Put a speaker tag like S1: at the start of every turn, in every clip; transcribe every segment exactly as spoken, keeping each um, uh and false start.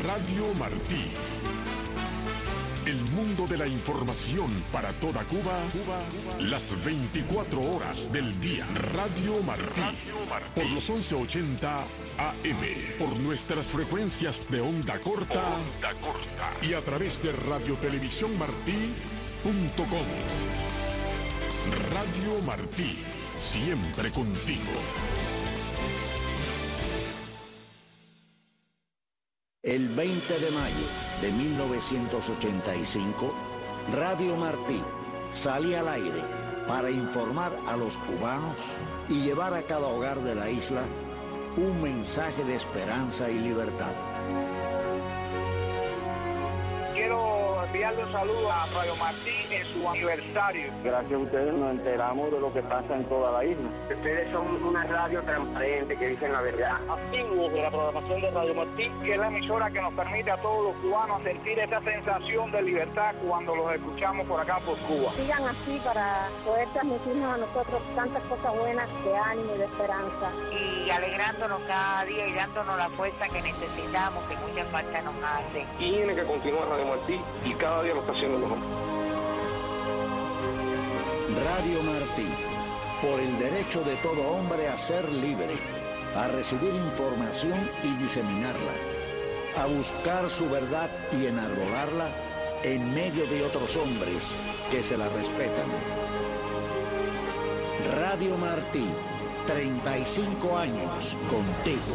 S1: Radio Martí. El mundo de la información para toda Cuba, Cuba, Cuba. Las veinticuatro horas del día. Radio Martí. Radio Martí. Por los once ochenta A M. Por nuestras frecuencias de onda corta. Onda corta. Y a través de radio televisión martí punto com. Radio Martí. Siempre contigo.
S2: El veinte de mayo de mil novecientos ochenta y cinco, Radio Martí salía al aire para informar a los cubanos y llevar a cada hogar de la isla un mensaje de esperanza y libertad.
S3: Quiero enviarle un saludo a Radio Martí en su aniversario.
S4: Gracias a ustedes nos enteramos de lo que pasa en toda la isla.
S5: Ustedes son una radio transparente que dicen la verdad.
S3: Activos de la programación de Radio Martí, que es la emisora que nos permite a todos los cubanos sentir esa sensación de libertad cuando los escuchamos por acá por Cuba.
S6: Sigan así para poder transmitirnos a nosotros tantas cosas buenas de ánimo y de esperanza.
S7: Y alegrándonos cada día y dándonos la fuerza que necesitamos, que mucha falta nos hace.
S5: Y tiene que continuar Radio Martí y cada día lo está haciendo mejor.
S2: Radio Martí, por el derecho de todo hombre a ser libre, a recibir información y diseminarla, a buscar su verdad y enarbolarla en medio de otros hombres que se la respetan. Radio Martí, treinta y cinco años contigo.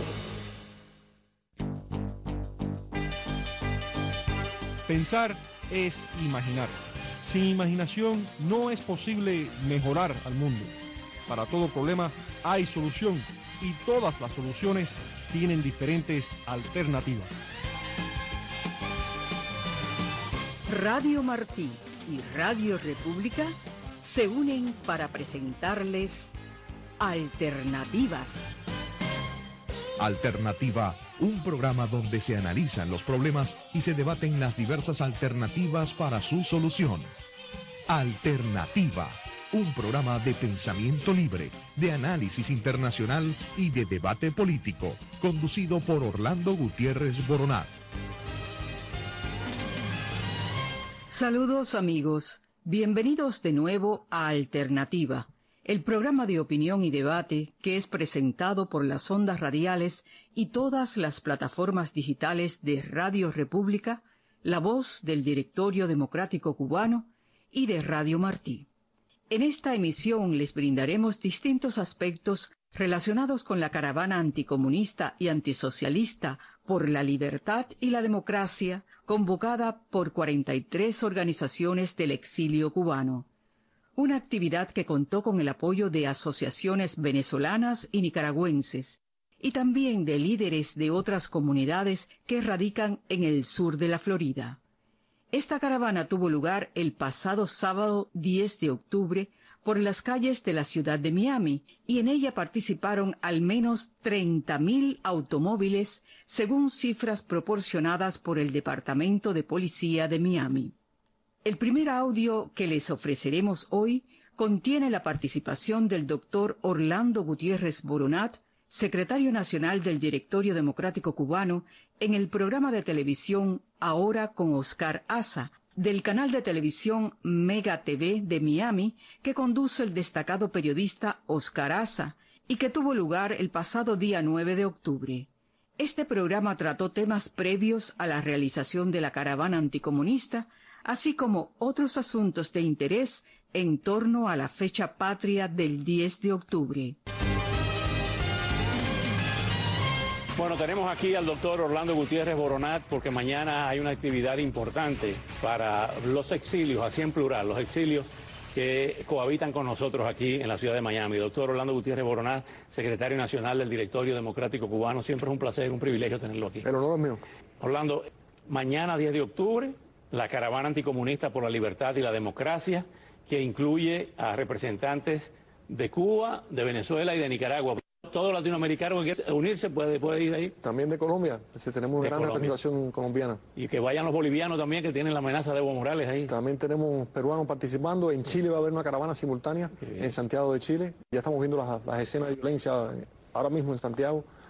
S8: Pensar es imaginar. Sin imaginación no es posible mejorar al mundo. Para todo problema hay solución y todas las soluciones tienen diferentes alternativas.
S9: Radio Martí y Radio República se unen para presentarles Alternativas.
S10: Alternativa, un programa donde se analizan los problemas y se debaten las diversas alternativas para su solución. Alternativa, un programa de pensamiento libre, de análisis internacional y de debate político, conducido por Orlando Gutiérrez Boronat.
S9: Saludos amigos, bienvenidos de nuevo a Alternativa, el programa de opinión y debate que es presentado por las ondas radiales y todas las plataformas digitales de Radio República, La Voz del Directorio Democrático Cubano y de Radio Martí. En esta emisión les brindaremos distintos aspectos relacionados con la caravana anticomunista y antisocialista por la libertad y la democracia, convocada por cuarenta y tres organizaciones del exilio cubano. Una actividad que contó con el apoyo de asociaciones venezolanas y nicaragüenses, y también de líderes de otras comunidades que radican en el sur de la Florida. Esta caravana tuvo lugar el pasado sábado diez de octubre por las calles de la ciudad de Miami, y en ella participaron al menos treinta mil automóviles, según cifras proporcionadas por el Departamento de Policía de Miami. El primer audio que les ofreceremos hoy contiene la participación del doctor Orlando Gutiérrez Boronat, secretario nacional del Directorio Democrático Cubano, en el programa de televisión Ahora con Oscar Asa, del canal de televisión Mega T V de Miami, que conduce el destacado periodista Oscar Asa, y que tuvo lugar el pasado día nueve de octubre. Este programa trató temas previos a la realización de la caravana anticomunista, así como otros asuntos de interés en torno a la fecha patria del diez de octubre.
S11: Bueno, tenemos aquí al doctor Orlando Gutiérrez Boronat porque mañana hay una actividad importante para los exilios, así en plural, los exilios que cohabitan con nosotros aquí en la ciudad de Miami. Doctor Orlando Gutiérrez Boronat, secretario nacional del Directorio Democrático Cubano, siempre es un placer, un privilegio tenerlo aquí.
S12: El honor es mío.
S11: Orlando, mañana diez de octubre, la caravana anticomunista por la libertad y la democracia, que incluye a representantes de Cuba, de Venezuela y de Nicaragua. Todo latinoamericano que quiera unirse puede, puede ir ahí.
S12: También de Colombia, si tenemos una gran
S11: Colombia.
S12: representación colombiana.
S11: Y que vayan los bolivianos también, que tienen la amenaza de Evo Morales ahí.
S12: También tenemos peruanos participando. En Chile va a haber una caravana simultánea en Santiago de Chile. Ya estamos viendo las, las escenas de violencia ahora mismo en Santiago.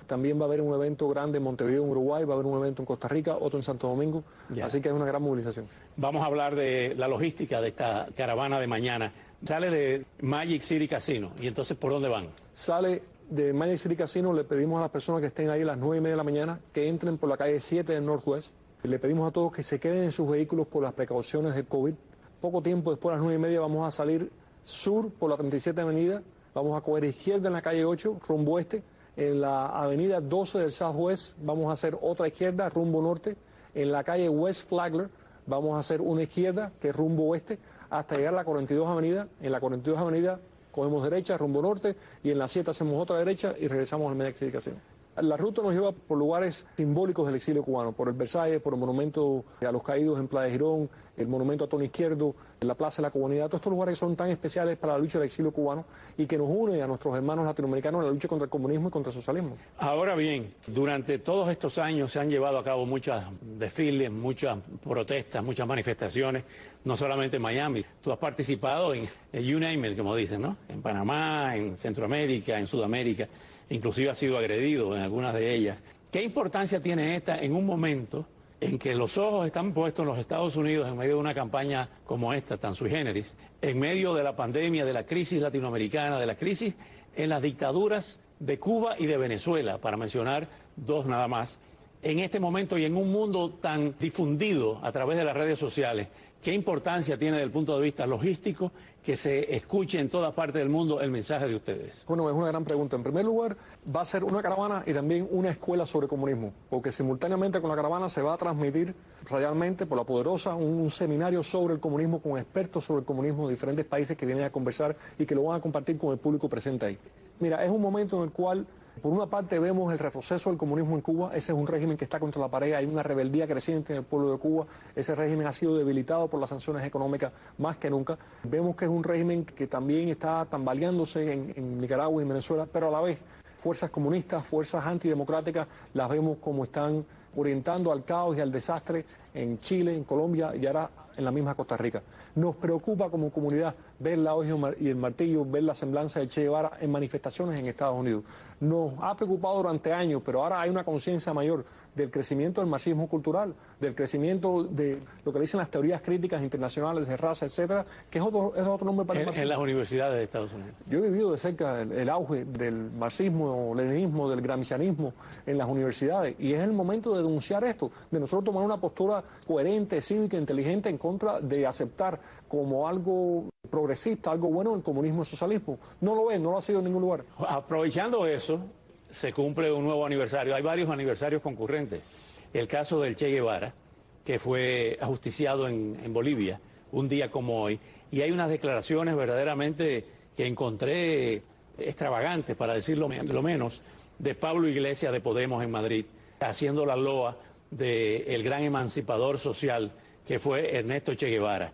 S12: También va a haber un evento grande en Montevideo, en Uruguay, va a haber un evento en Costa Rica, otro en Santo Domingo,
S11: Ya.
S12: así que es una gran movilización.
S11: Vamos a hablar de la logística de esta caravana de mañana. Sale de Magic City Casino, y entonces, ¿por dónde van?
S12: Sale de Magic City Casino, le pedimos a las personas que estén ahí a las nueve y media de la mañana que entren por la calle siete del Northwest. Le pedimos a todos que se queden en sus vehículos por las precauciones del COVID. Poco tiempo después, a las nueve y media, vamos a salir sur por la treinta y siete Avenida, vamos a coger izquierda en la calle ocho, rumbo este. En la avenida doce del Southwest vamos a hacer otra izquierda, rumbo norte. En la calle West Flagler vamos a hacer una izquierda, que es rumbo oeste, hasta llegar a la cuarenta y dos Avenida. En la cuarenta y dos Avenida cogemos derecha, rumbo norte, y en la siete hacemos otra derecha y regresamos al Magic City Casino. La ruta nos lleva por lugares simbólicos del exilio cubano, por el Versalles, por el monumento a los caídos en Playa de Girón, el monumento a Tony Izquierdo, la Plaza de la Comunidad, todos estos lugares que son tan especiales para la lucha del exilio cubano y que nos une a nuestros hermanos latinoamericanos en la lucha contra el comunismo y contra el socialismo.
S11: Ahora bien, durante todos estos años se han llevado a cabo muchos desfiles, muchas protestas, muchas manifestaciones, no solamente en Miami. Tú has participado en, en you name it, como dicen, ¿no? En Panamá, en Centroamérica, en Sudamérica. Inclusive ha sido agredido en algunas de ellas. ¿Qué importancia tiene esta en un momento en que los ojos están puestos en los Estados Unidos en medio de una campaña como esta, tan sui generis, en medio de la pandemia, de la crisis latinoamericana, de la crisis en las dictaduras de Cuba y de Venezuela, para mencionar dos nada más, en este momento y en un mundo tan difundido a través de las redes sociales? ¿Qué importancia tiene desde el punto de vista logístico que se escuche en todas partes del mundo el mensaje de ustedes?
S12: Bueno, es una gran pregunta. En primer lugar, va a ser una caravana y también una escuela sobre comunismo, porque simultáneamente con la caravana se va a transmitir radialmente por La Poderosa un, un seminario sobre el comunismo con expertos sobre el comunismo de diferentes países que vienen a conversar y que lo van a compartir con el público presente ahí. Mira, es un momento en el cual, por una parte, vemos el retroceso del comunismo en Cuba. Ese es un régimen que está contra la pared, hay una rebeldía creciente en el pueblo de Cuba. Ese régimen ha sido debilitado por las sanciones económicas más que nunca. Vemos que es un régimen que también está tambaleándose en, en Nicaragua y en Venezuela, pero a la vez fuerzas comunistas, fuerzas antidemocráticas, las vemos como están orientando al caos y al desastre en Chile, en Colombia y ahora en la misma Costa Rica. Nos preocupa como comunidad ver la hoja y el martillo, ver la semblanza de Che Guevara en manifestaciones en Estados Unidos. Nos ha preocupado durante años, pero ahora hay una conciencia mayor del crecimiento del marxismo cultural, del crecimiento de lo que dicen las teorías críticas internacionales de raza, etcétera, que es otro, es otro nombre para el
S11: marxismo. En las universidades de Estados Unidos.
S12: Yo he vivido de cerca el, el auge del marxismo, leninismo, del gramscianismo en las universidades, y es el momento de denunciar esto, de nosotros tomar una postura coherente, cívica, inteligente en contra de aceptar como algo progresista, algo bueno el comunismo y el socialismo. No lo es, no lo ha sido en ningún lugar.
S11: Aprovechando eso, se cumple un nuevo aniversario. Hay varios aniversarios concurrentes. El caso del Che Guevara, que fue ajusticiado en, en Bolivia, un día como hoy, y hay unas declaraciones verdaderamente que encontré extravagantes, para decirlo lo menos, de Pablo Iglesias de Podemos en Madrid, haciendo la loa del gran emancipador social que fue Ernesto Che Guevara.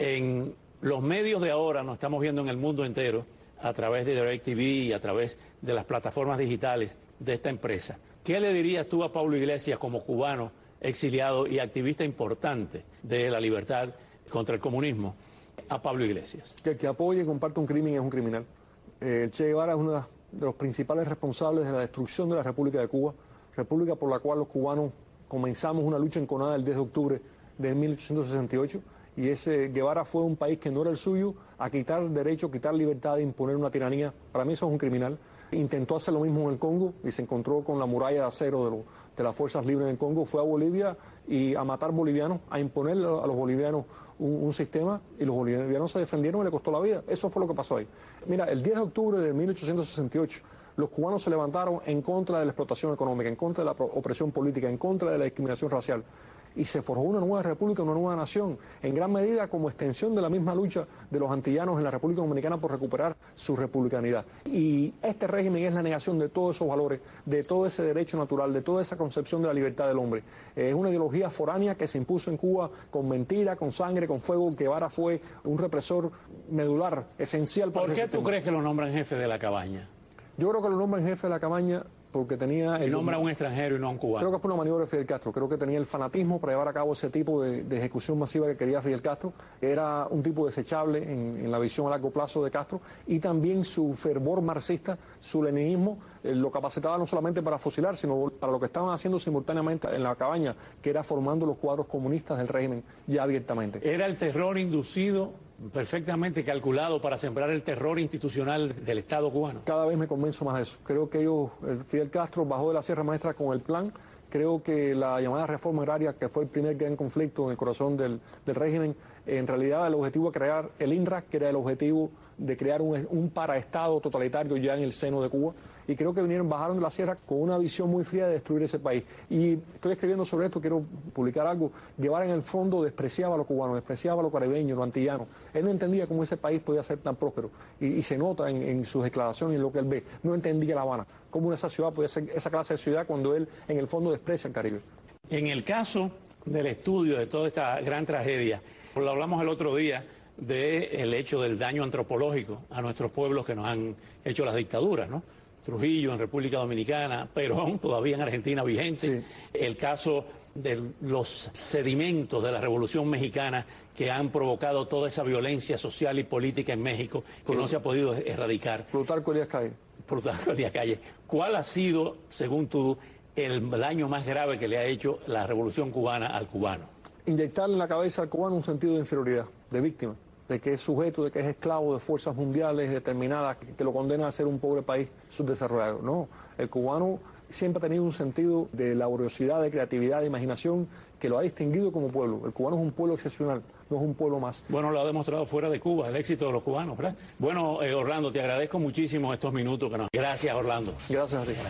S11: En los medios de ahora, nos estamos viendo en el mundo entero, a través de DirecTV y a través de las plataformas digitales de esta empresa. ¿Qué le dirías tú a Pablo Iglesias como cubano, exiliado y activista importante de la libertad contra el comunismo, a Pablo Iglesias?
S12: Que el que apoye y comparte un crimen es un criminal. Eh, Che Guevara es uno de los principales responsables de la destrucción de la República de Cuba, república por la cual los cubanos comenzamos una lucha enconada el diez de octubre de mil ochocientos sesenta y ocho, y ese Guevara fue un país que no era el suyo, a quitar derecho, quitar libertad, de imponer una tiranía. Para mí eso es un criminal. Intentó hacer lo mismo en el Congo y se encontró con la muralla de acero de, lo, de las fuerzas libres en el Congo. Fue a Bolivia y a matar bolivianos, a imponer a los bolivianos un, un sistema, y los bolivianos se defendieron y le costó la vida. Eso fue lo que pasó ahí. Mira, el diez de octubre de mil ochocientos sesenta y ocho, los cubanos se levantaron en contra de la explotación económica, en contra de la opresión política, en contra de la discriminación racial. Y se forjó una nueva república, una nueva nación, en gran medida como extensión de la misma lucha de los antillanos en la República Dominicana por recuperar su republicanidad. Y este régimen es la negación de todos esos valores, de todo ese derecho natural, de toda esa concepción de la libertad del hombre. Es una ideología foránea que se impuso en Cuba con mentira, con sangre, con fuego. Guevara fue un represor medular, esencial para
S11: ¿Por
S12: ese
S11: qué tú
S12: sistema.
S11: crees que lo nombran jefe de la cabaña?
S12: Yo creo que lo nombran jefe de la cabaña porque tenía...
S11: El nombre a un extranjero y no a un cubano.
S12: Creo que fue una maniobra de Fidel Castro. Creo que tenía el fanatismo para llevar a cabo ese tipo de, de ejecución masiva que quería Fidel Castro. Era un tipo desechable en, en la visión a largo plazo de Castro, y también su fervor marxista, su leninismo, eh, lo capacitaba no solamente para fusilar, sino para lo que estaban haciendo simultáneamente en la cabaña, que era formando los cuadros comunistas del régimen ya abiertamente.
S11: Era el terror inducido, perfectamente calculado para sembrar el terror institucional del Estado cubano.
S12: Cada vez me convenzo más de eso. Creo que ellos, Fidel Castro bajó de la Sierra Maestra con el plan. Creo que la llamada reforma agraria, que fue el primer gran conflicto en el corazón del, del régimen, en realidad el objetivo de crear el INRA, que era el objetivo de crear un, un paraestado totalitario ya en el seno de Cuba. Y creo que vinieron, bajaron de la sierra con una visión muy fría de destruir ese país. Y estoy escribiendo sobre esto, quiero publicar algo. Guevara en el fondo despreciaba a los cubanos, despreciaba a los caribeños, los antillanos. Él no entendía cómo ese país podía ser tan próspero. Y, y se nota en, en sus declaraciones y en lo que él ve. No entendía La Habana, cómo esa ciudad podía ser esa clase de ciudad cuando él en el fondo desprecia el Caribe.
S11: En el caso del estudio de toda esta gran tragedia, lo hablamos el otro día, del hecho del daño antropológico a nuestros pueblos que nos han hecho las dictaduras, ¿no? Trujillo en República Dominicana, Perón todavía en Argentina vigente, sí. El caso de los sedimentos de la Revolución Mexicana que han provocado toda esa violencia social y política en México que Plutarco, no se ha podido erradicar.
S12: Plutarco Elías Calles.
S11: Plutarco Elías Calles. ¿Cuál ha sido, según tú, el daño más grave que le ha hecho la Revolución Cubana al cubano?
S12: Inyectarle en la cabeza al cubano un sentido de inferioridad, de víctima, de que es sujeto, de que es esclavo de fuerzas mundiales determinadas que, que lo condenan a ser un pobre país subdesarrollado. No, el cubano siempre ha tenido un sentido de laboriosidad, de creatividad, de imaginación, que lo ha distinguido como pueblo. El cubano es un pueblo excepcional, no es un pueblo más.
S11: Bueno, lo ha demostrado fuera de Cuba, el éxito de los cubanos, ¿verdad? Bueno, eh, Orlando, te agradezco muchísimo estos minutos que nos... Gracias, Orlando.
S12: Gracias a ti.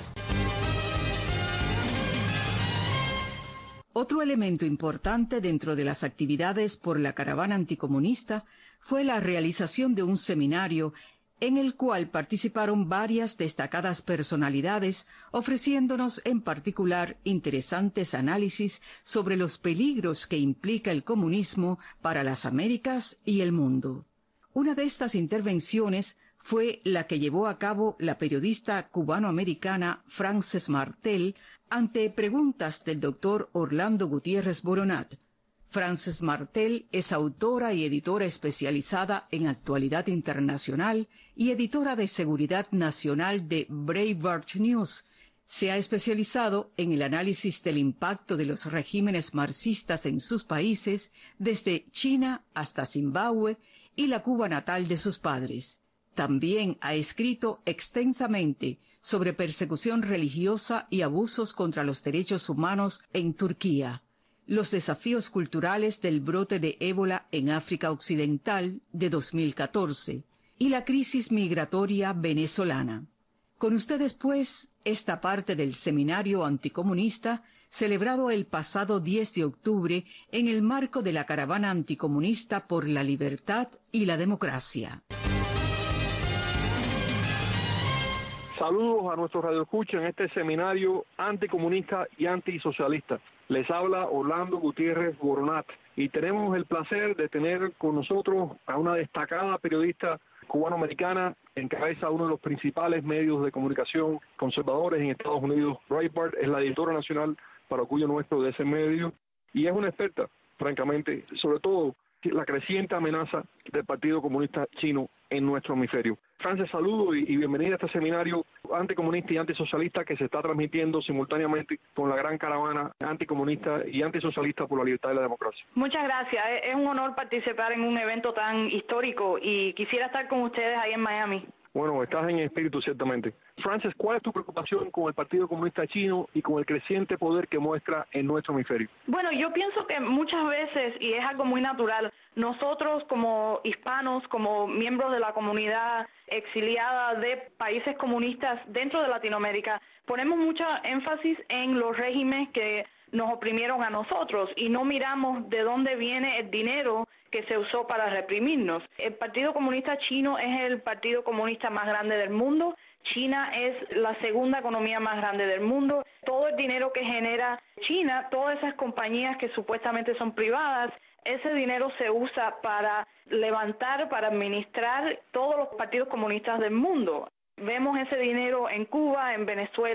S9: Otro elemento importante dentro de las actividades por la caravana anticomunista fue la realización de un seminario en el cual participaron varias destacadas personalidades, ofreciéndonos en particular interesantes análisis sobre los peligros que implica el comunismo para las Américas y el mundo. Una de estas intervenciones fue la que llevó a cabo la periodista cubanoamericana Frances Martel ante preguntas del doctor Orlando Gutiérrez Boronat. Frances Martel es autora y editora especializada en actualidad internacional y editora de seguridad nacional de Breitbart News. Se ha especializado en el análisis del impacto de los regímenes marxistas en sus países, desde China hasta Zimbabue y la Cuba natal de sus padres. También ha escrito extensamente sobre persecución religiosa y abusos contra los derechos humanos en Turquía, los desafíos culturales del brote de ébola en África Occidental de dos mil catorce y la crisis migratoria venezolana. Con ustedes, pues, esta parte del seminario anticomunista celebrado el pasado diez de octubre en el marco de la caravana anticomunista por la libertad y la democracia.
S13: Saludos a nuestros radioescuchas en este seminario anticomunista y antisocialista. Les habla Orlando Gutiérrez Boronat y tenemos el placer de tener con nosotros a una destacada periodista cubanoamericana, encabeza uno de los principales medios de comunicación conservadores en Estados Unidos. Breitbart es la editora nacional para orgullo nuestro de ese medio y es una experta, francamente, sobre todo la creciente amenaza del Partido Comunista Chino en nuestro hemisferio. Frances, saludo y, y bienvenida a este seminario anticomunista y antisocialista que se está transmitiendo simultáneamente con la gran caravana anticomunista y antisocialista por la libertad y la democracia.
S14: Muchas gracias. Es un honor participar en un evento tan histórico y quisiera estar con ustedes ahí en Miami.
S13: Bueno, estás en espíritu ciertamente. Frances, ¿cuál es tu preocupación con el Partido Comunista Chino y con el creciente poder que muestra en nuestro hemisferio?
S14: Bueno, yo pienso que muchas veces, y es algo muy natural, nosotros como hispanos, como miembros de la comunidad exiliada de países comunistas dentro de Latinoamérica, ponemos mucho énfasis en los regímenes que nos oprimieron a nosotros y no miramos de dónde viene el dinero que se usó para reprimirnos. El Partido Comunista Chino es el partido comunista más grande del mundo. China es la segunda economía más grande del mundo. Todo el dinero que genera China, todas esas compañías que supuestamente son privadas, ese dinero se usa para levantar, para administrar todos los partidos comunistas del mundo. Vemos ese dinero en Cuba, en Venezuela,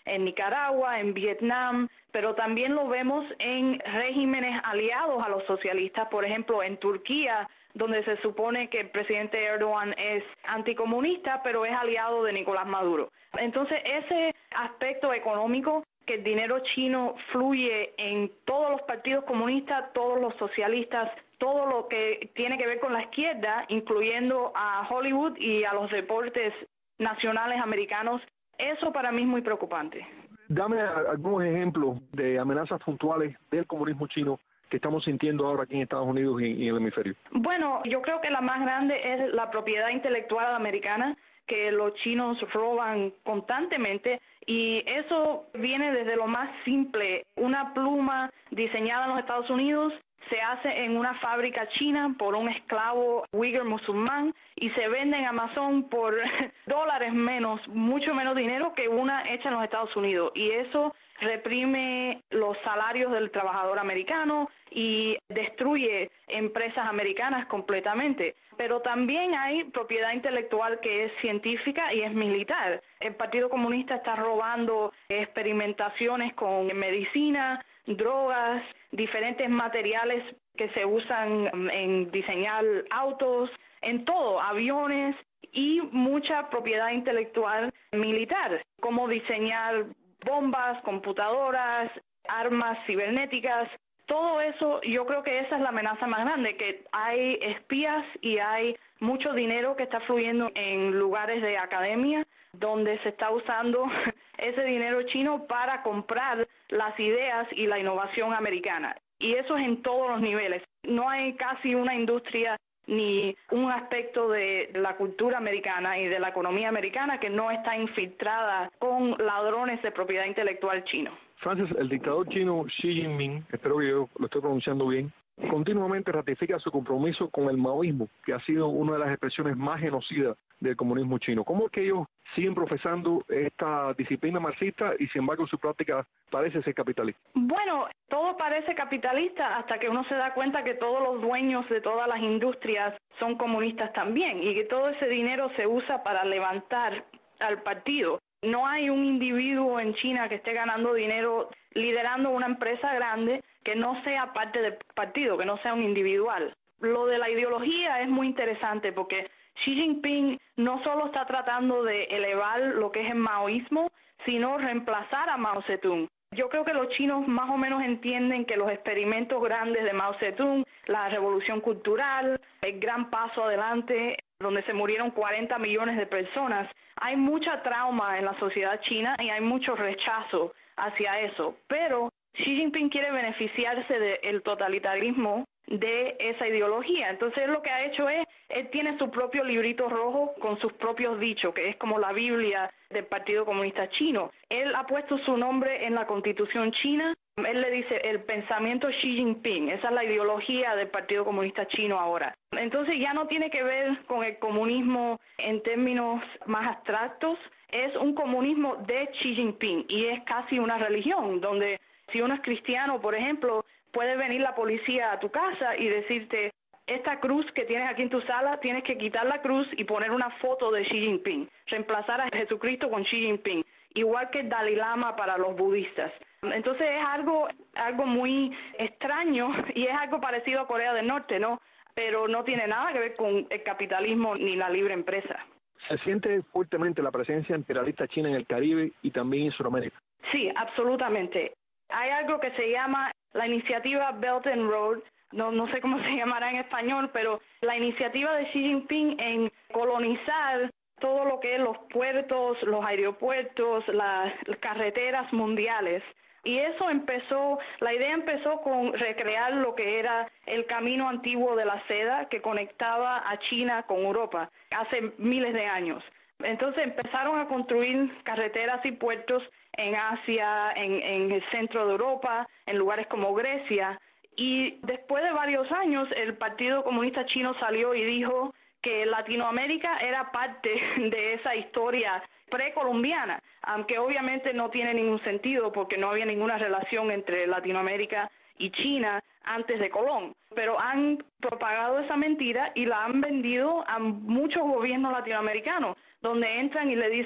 S14: en Nicaragua, en Vietnam, pero también lo vemos en regímenes aliados a los socialistas, por ejemplo, en Turquía, donde se supone que el presidente Erdogan es anticomunista, pero es aliado de Nicolás Maduro. Entonces, ese aspecto económico, que el dinero chino fluye en todos los partidos comunistas, todos los socialistas, todo lo que tiene que ver con la izquierda, incluyendo a Hollywood y a los deportes nacionales americanos, eso para mí es muy preocupante.
S13: Dame algunos ejemplos de amenazas puntuales del comunismo chino que estamos sintiendo ahora aquí en Estados Unidos y, y en el hemisferio.
S14: Bueno, yo creo que la más grande es la propiedad intelectual americana, que los chinos roban constantemente, y eso viene desde lo más simple. Una pluma diseñada en los Estados Unidos se hace en una fábrica china por un esclavo uigur musulmán y se vende en Amazon por dólares menos, mucho menos dinero que una hecha en los Estados Unidos. Y eso reprime los salarios del trabajador americano y destruye empresas americanas completamente. Pero también hay propiedad intelectual que es científica y es militar. El Partido Comunista está robando experimentaciones con medicina, drogas, diferentes materiales que se usan en diseñar autos, en todo, aviones, y mucha propiedad intelectual militar, como diseñar bombas, computadoras, armas cibernéticas. Todo eso, yo creo que esa es la amenaza más grande, que hay espías y hay mucho dinero que está fluyendo en lugares de academia donde se está usando ese dinero chino para comprar las ideas y la innovación americana. Y eso es en todos los niveles. No hay casi una industria ni un aspecto de la cultura americana y de la economía americana que no está infiltrada con ladrones de propiedad intelectual chino.
S13: Francis, el dictador chino Xi Jinping, espero que yo lo estoy pronunciando bien, continuamente ratifica su compromiso con el maoísmo, que ha sido una de las expresiones más genocidas del comunismo chino. ¿Cómo es que ellos siguen profesando esta disciplina marxista y sin embargo su práctica parece ser capitalista?
S14: Bueno, todo parece capitalista hasta que uno se da cuenta que todos los dueños de todas las industrias son comunistas también y que todo ese dinero se usa para levantar al partido. No hay un individuo en China que esté ganando dinero liderando una empresa grande que no sea parte del partido, que no sea un individual. Lo de la ideología es muy interesante porque Xi Jinping no solo está tratando de elevar lo que es el maoísmo, sino reemplazar a Mao Zedong. Yo creo que los chinos más o menos entienden que los experimentos grandes de Mao Zedong, la revolución cultural, el gran paso adelante, donde se murieron cuarenta millones de personas, hay mucha trauma en la sociedad china y hay mucho rechazo hacia eso. Pero Xi Jinping quiere beneficiarse del totalitarismo de esa ideología. Entonces él lo que ha hecho es, él tiene su propio librito rojo con sus propios dichos, que es como la Biblia del Partido Comunista Chino. Él ha puesto su nombre en la Constitución china. Él le dice el pensamiento Xi Jinping. Esa es la ideología del Partido Comunista Chino ahora. Entonces ya no tiene que ver con el comunismo en términos más abstractos. Es un comunismo de Xi Jinping y es casi una religión, donde si uno es cristiano, por ejemplo, puede venir la policía a tu casa y decirte, esta cruz que tienes aquí en tu sala, tienes que quitar la cruz y poner una foto de Xi Jinping, reemplazar a Jesucristo con Xi Jinping, igual que el Dalai Lama para los budistas. Entonces es algo, algo muy extraño y es algo parecido a Corea del Norte, ¿no? Pero no tiene nada que ver con el capitalismo ni la libre empresa.
S13: ¿Se siente fuertemente la presencia imperialista china en el Caribe y también en Sudamérica?
S14: Sí, absolutamente. Hay algo que se llama la iniciativa Belt and Road, no, no sé cómo se llamará en español, pero la iniciativa de Xi Jinping en colonizar todo lo que es los puertos, los aeropuertos, las, las carreteras mundiales. Y eso empezó, la idea empezó con recrear lo que era el camino antiguo de la seda que conectaba a China con Europa hace miles de años. Entonces empezaron a construir carreteras y puertos en Asia, en, en el centro de Europa, en lugares como Grecia. Y después de varios años, el Partido Comunista Chino salió y dijo que Latinoamérica era parte de esa historia precolombiana, aunque obviamente no tiene ningún sentido porque no había ninguna relación entre Latinoamérica y China antes de Colón. Pero han propagado esa mentira y la han vendido a muchos gobiernos latinoamericanos, donde entran y le dicen,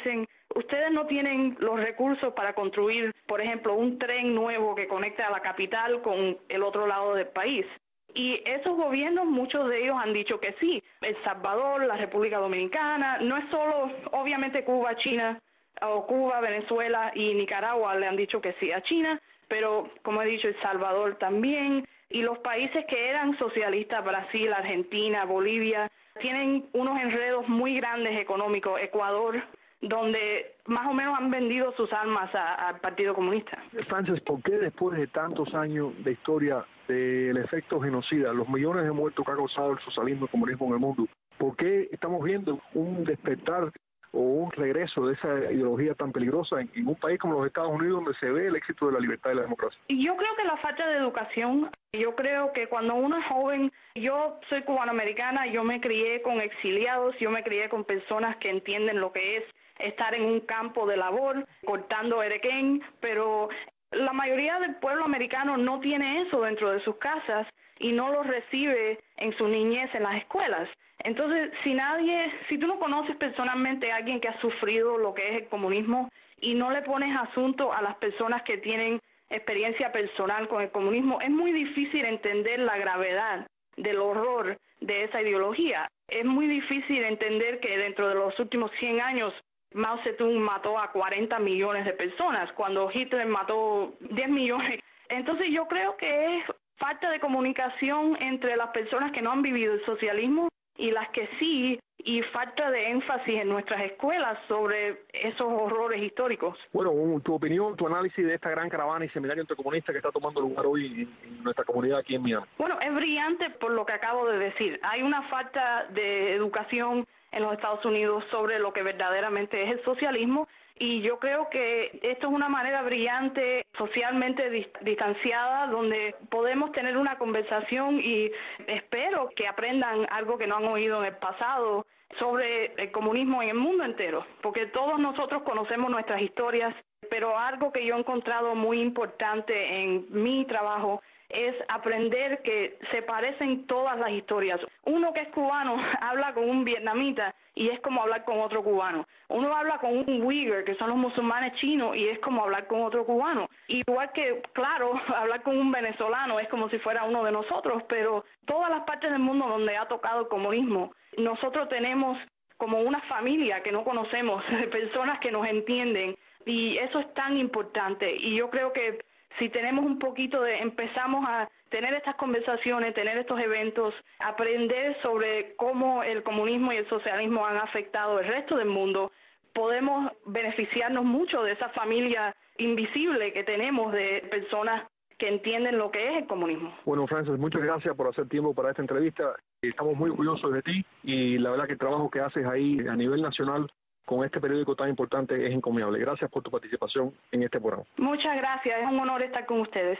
S14: ustedes no tienen los recursos para construir, por ejemplo, un tren nuevo que conecte a la capital con el otro lado del país. Y esos gobiernos, muchos de ellos han dicho que sí. El Salvador, la República Dominicana, no es solo, obviamente, Cuba, China, o Cuba, Venezuela y Nicaragua le han dicho que sí a China, pero como he dicho, El Salvador también, y los países que eran socialistas, Brasil, Argentina, Bolivia, tienen unos enredos muy grandes económicos, Ecuador, donde más o menos han vendido sus almas al Partido Comunista.
S13: Frances, ¿por qué después de tantos años de historia del efecto genocida, los millones de muertos que ha causado el socialismo y el comunismo en el mundo, por qué estamos viendo un despertar o un regreso de esa ideología tan peligrosa en, en un país como los Estados Unidos, donde se ve el éxito de la libertad y la democracia?
S14: Yo creo que la falta de educación, yo creo que cuando uno es joven, yo soy cubanoamericana, yo me crié con exiliados, yo me crié con personas que entienden lo que es estar en un campo de labor, cortando erequén, pero la mayoría del pueblo americano no tiene eso dentro de sus casas y no lo recibe en su niñez en las escuelas. Entonces, si nadie, si tú no conoces personalmente a alguien que ha sufrido lo que es el comunismo y no le pones asunto a las personas que tienen experiencia personal con el comunismo, es muy difícil entender la gravedad del horror de esa ideología. Es muy difícil entender que dentro de los últimos cien años Mao Zedong mató a cuarenta millones de personas, cuando Hitler mató diez millones. Entonces yo creo que es falta de comunicación entre las personas que no han vivido el socialismo y las que sí, y falta de énfasis en nuestras escuelas sobre esos horrores históricos.
S13: Bueno, tu opinión, tu análisis de esta gran caravana y seminario intercomunista que está tomando lugar hoy en, en nuestra comunidad aquí en Miami.
S14: Bueno, es brillante por lo que acabo de decir. Hay una falta de educación en los Estados Unidos sobre lo que verdaderamente es el socialismo, y yo creo que esto es una manera brillante, socialmente distanciada, donde podemos tener una conversación, y espero que aprendan algo que no han oído en el pasado sobre el comunismo en el mundo entero, porque todos nosotros conocemos nuestras historias, pero algo que yo he encontrado muy importante en mi trabajo es aprender que se parecen todas las historias. Uno que es cubano habla con un vietnamita y es como hablar con otro cubano. Uno habla con un Uyghur, que son los musulmanes chinos, y es como hablar con otro cubano. Igual que, claro, hablar con un venezolano es como si fuera uno de nosotros, pero todas las partes del mundo donde ha tocado el comunismo, nosotros tenemos como una familia que no conocemos, de personas que nos entienden, y eso es tan importante. Y yo creo que si tenemos un poquito de, empezamos a tener estas conversaciones, tener estos eventos, aprender sobre cómo el comunismo y el socialismo han afectado el resto del mundo, podemos beneficiarnos mucho de esa familia invisible que tenemos de personas que entienden lo que es el comunismo.
S13: Bueno, Frances, muchas gracias por hacer tiempo para esta entrevista. Estamos muy orgullosos de ti, y la verdad que el trabajo que haces ahí a nivel nacional con este periódico tan importante es encomiable. Gracias por tu participación en este programa.
S14: Muchas gracias, es un honor estar con ustedes.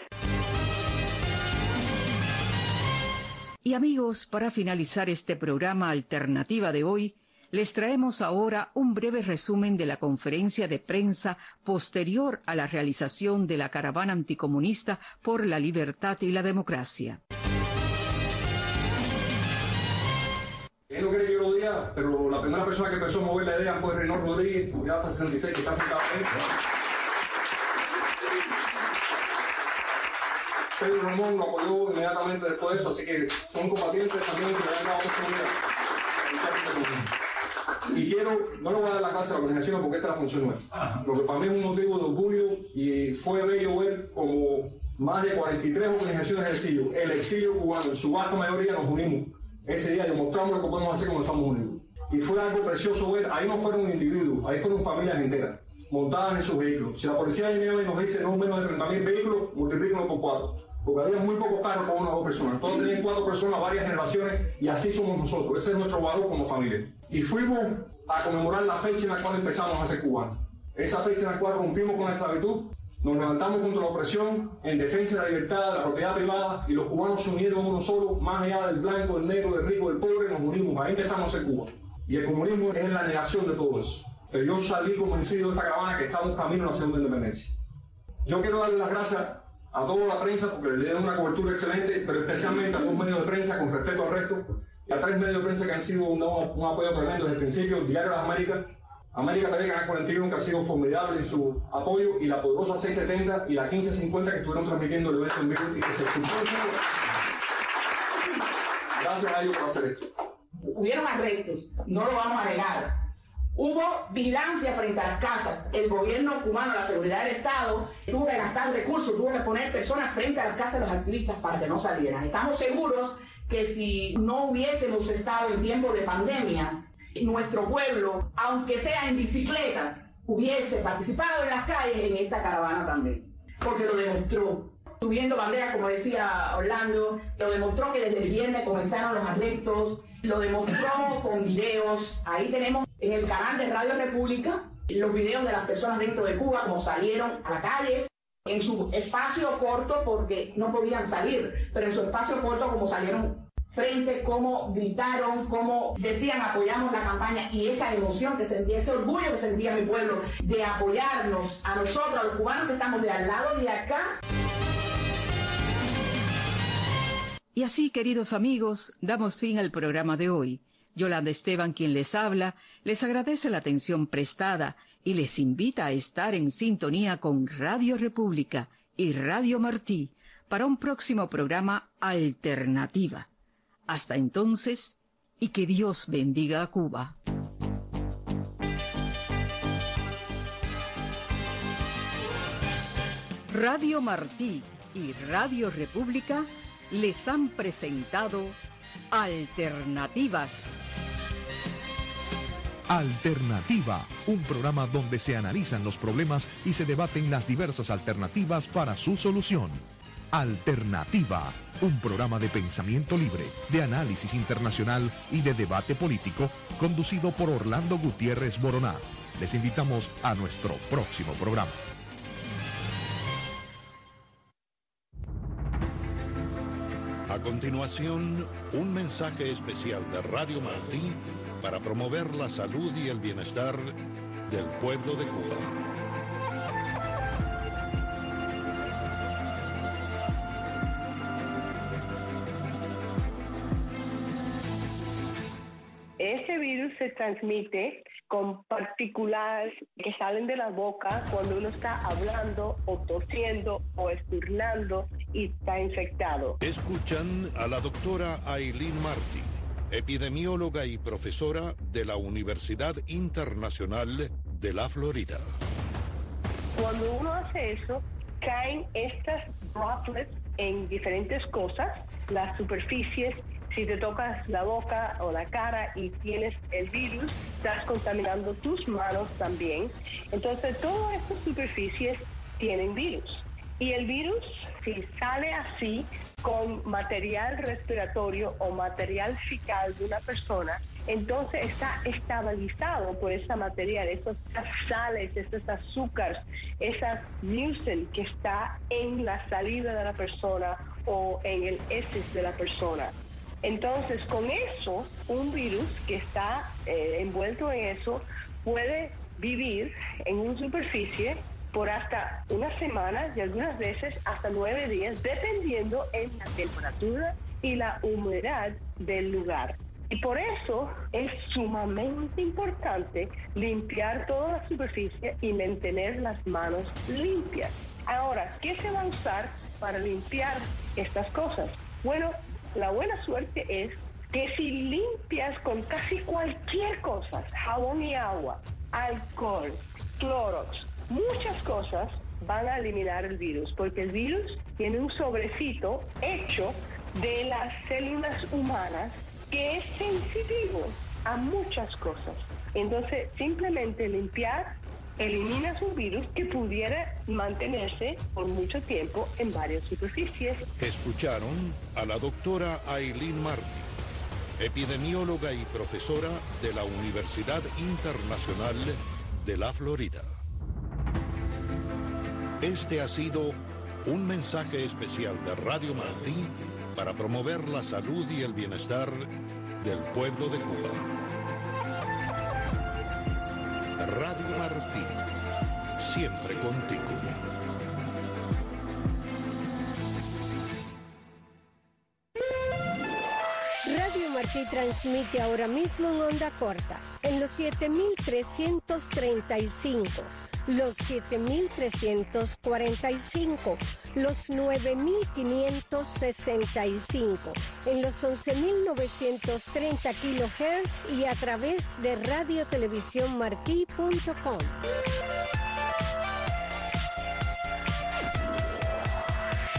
S9: Y amigos, para finalizar este programa Alternativa de hoy, les traemos ahora un breve resumen de la conferencia de prensa posterior a la realización de la caravana anticomunista por la libertad y la democracia.
S12: Él no quiere que yo lo diga, pero la primera persona que empezó a mover la idea fue Reynor Rodríguez, unidad sesenta y seis, que está sentado ahí. Pedro Ramón lo apoyó inmediatamente después de eso, así que son combatientes también que le han dado esa unidad. Y quiero, no le voy a dar la clase a la organización porque esta es la función nueva. Lo que para mí es un motivo de orgullo, y fue bello ver como más de cuarenta y tres organizaciones del exilio, el exilio cubano, en su vasta mayoría nos unimos. Ese día demostramos lo que podemos hacer cuando estamos unidos. Y fue algo precioso ver, ahí no fueron individuos, ahí fueron familias enteras, montadas en sus vehículos. Si la policía de Miami nos dice no menos de treinta mil vehículos, multiplíquenlo por cuatro. Porque había muy pocos carros con una o dos personas. Todos tenían cuatro personas, varias generaciones, y así somos nosotros. Ese es nuestro valor como familia. Y fuimos a conmemorar la fecha en la cual empezamos a ser cubanos. Esa fecha en la cual rompimos con la esclavitud, nos levantamos contra la opresión, en defensa de la libertad, de la propiedad privada, y los cubanos se unieron uno solo, más allá del blanco, del negro, del rico, del pobre, nos unimos. Ahí empezamos a ser Cuba. Y el comunismo es la negación de todo eso. Pero yo salí convencido de esta caravana que estamos camino a la segunda independencia. Yo quiero darle las gracias a toda la prensa porque le dieron una cobertura excelente, pero especialmente a dos medios de prensa, con respeto al resto, y a tres medios de prensa que han sido un, un apoyo tremendo desde el principio: Diario de las Américas, América T V Canal cuarenta y uno, que ha sido formidable en su apoyo, y la poderosa seiscientos setenta y la quince cincuenta que estuvieron transmitiendo el evento en vivo y que se escuchó en vivo. Gracias a ellos por hacer esto.
S15: Hubieron arrestos, no lo vamos a negar. Hubo vigilancia frente a las casas. El gobierno cubano, la seguridad del Estado, tuvo que gastar recursos, tuvo que poner personas frente a las casas de los activistas para que no salieran. Estamos seguros que si no hubiésemos estado en tiempo de pandemia, nuestro pueblo, aunque sea en bicicleta, hubiese participado en las calles en esta caravana también. Porque lo demostró. Subiendo banderas, como decía Orlando, lo demostró que desde el viernes comenzaron los arrestos, lo demostró con videos. Ahí tenemos en el canal de Radio República los videos de las personas dentro de Cuba, como salieron a la calle, en su espacio corto, porque no podían salir, pero en su espacio corto, como salieron frente, cómo gritaron, cómo decían apoyamos la campaña, y esa emoción que sentía, ese orgullo que sentía mi pueblo de apoyarnos a nosotros, a los cubanos que estamos de al lado de acá.
S9: Y así, queridos amigos, damos fin al programa de hoy. Yolanda Esteban, quien les habla, les agradece la atención prestada y les invita a estar en sintonía con Radio República y Radio Martí para un próximo programa Alternativa. Hasta entonces, y que Dios bendiga a Cuba. Radio Martí y Radio República les han presentado Alternativas.
S10: Alternativa, un programa donde se analizan los problemas y se debaten las diversas alternativas para su solución. Alternativa, un programa de pensamiento libre, de análisis internacional y de debate político, conducido por Orlando Gutiérrez Boronat. Les invitamos a nuestro próximo programa.
S16: A continuación, un mensaje especial de Radio Martí para promover la salud y el bienestar del pueblo de Cuba.
S17: Ese virus se transmite con partículas que salen de la boca cuando uno está hablando o tosiendo o esturnando y está infectado.
S16: Escuchan a la doctora Aileen Martí, epidemióloga y profesora de la Universidad Internacional de la Florida.
S17: Cuando uno hace eso, caen estas droplets en diferentes cosas, las superficies. Si te tocas la boca o la cara y tienes el virus, estás contaminando tus manos también. Entonces, todas estas superficies tienen virus. Y el virus, si sale así, con material respiratorio o material fecal de una persona, entonces está estabilizado por ese material, esas sales, esos azúcares, esa mucin que está en la saliva de la persona o en el heces de la persona. Entonces, con eso, un virus que está eh, envuelto en eso puede vivir en una superficie por hasta una semana y algunas veces hasta nueve días, dependiendo en la temperatura y la humedad del lugar. Y por eso es sumamente importante limpiar toda la superficie y mantener las manos limpias. Ahora, ¿qué se va a usar para limpiar estas cosas? Bueno, la buena suerte es que si limpias con casi cualquier cosa, jabón y agua, alcohol, Clorox, muchas cosas van a eliminar el virus, porque el virus tiene un sobrecito hecho de las células humanas que es sensitivo a muchas cosas. Entonces, simplemente limpiar eliminas un virus que pudiera mantenerse por mucho tiempo en varias superficies.
S16: Escucharon a la doctora Aileen Martí, epidemióloga y profesora de la Universidad Internacional de la Florida. Este ha sido un mensaje especial de Radio Martí para promover la salud y el bienestar del pueblo de Cuba. Radio Martí, siempre contigo.
S18: Radio Martí transmite ahora mismo en onda corta, en los siete mil trescientos treinta y cinco, los siete mil trescientos cuarenta y cinco, los nueve mil quinientos sesenta y cinco, en los once mil novecientos treinta kilohertz y a través de radio televisión martí punto com.